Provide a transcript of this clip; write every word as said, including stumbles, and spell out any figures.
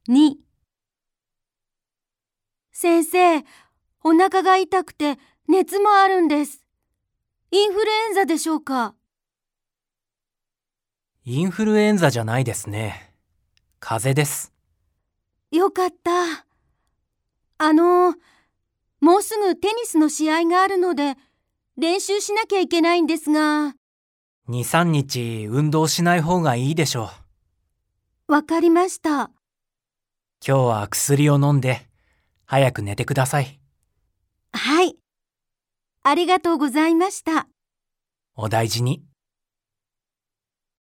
に。先生、お腹が痛くて熱もあるんです。インフルエンザでしょうか？ インフルエンザじゃないですね。風邪です。 よかった。あの、もうすぐテニスの試合があるので、練習しなきゃいけないんですが。 に、さんにち運動しない方がいいでしょう。わかりました。 今日は薬を飲んで、早く寝てください。 はい。ありがとうございました。 お大事に。